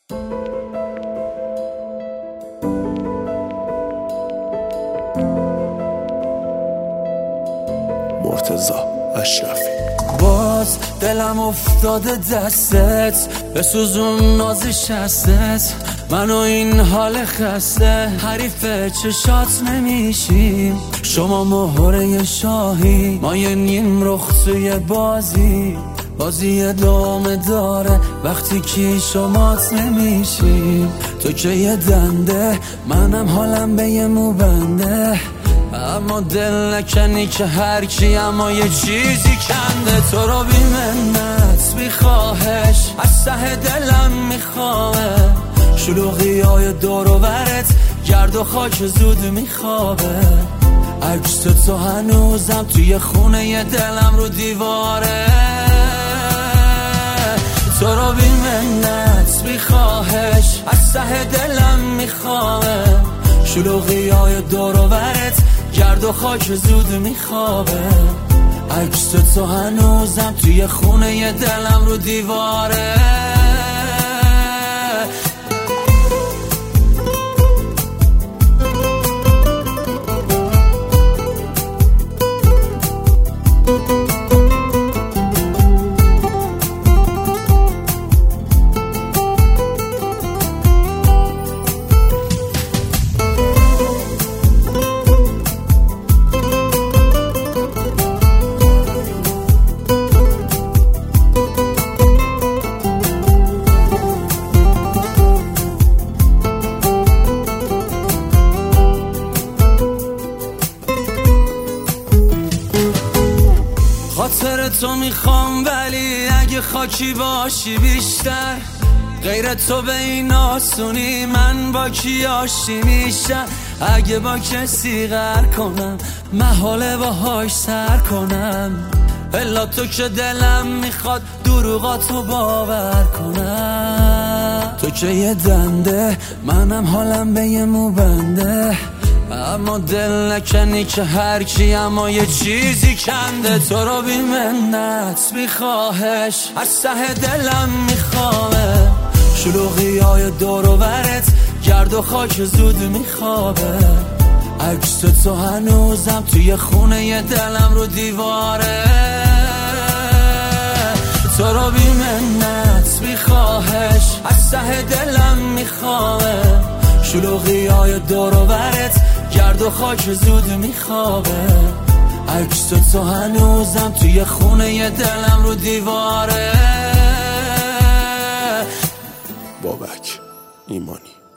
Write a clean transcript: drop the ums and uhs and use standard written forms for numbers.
مرتضی اشرفی. باز دلم افتاده دستت، بسوزون نازی شستت، من و این حال خسته، حریف چشات نمیشیم. شما مهره شاهی، ما یه نیم رخ توی بازی ادامه داره وقتی که شمات نمیشیم. تو که یه دنده، منم حالم به یه موبنده، اما دل نکنی که هر کی اما یه چیزی کنده. تو رو بی منت بی خواهش از ته دلم میخواه، شلوغی های دور و برت گرد و خاک زود میخوابه. عکس تو هنوزم توی خونه ی دلم رو دیواره. تو رو بی منت بی خواهش از ته دلم میخواه، شلوغی های دور و برت گرد و خاک زود میخوابه. عکس تو هنوزم توی خونه ی دلم رو دیواره. خاطر تو میخوام، ولی اگه خاکی باشی بیشتر، غیر تو به این آسونی من با کی آشتی میشم. اگه با کسی غر کنم محاله باهاش سر کنم، الا تو که دلم میخواد دروغاتو باور کنم. تو که یه دنده، منم حالم به یه موبنده، اما دل نکنی که هر کی اما یه چیزی کنده. تو رو بی منت بی خواهش از ته دلم میخواه، شلوغی های دور و برت گرد و خاک زود میخوابه. عکس تو هنوزم توی خونه ی دلم رو دیواره. تو رو بی منت بی خواهش از ته دلم میخواه، شلوغی های دور و برت گرد و خاک زود میخوابه. عکس تو هنوزم توی خونه ی دلم رو دیواره. بابک ایمانی.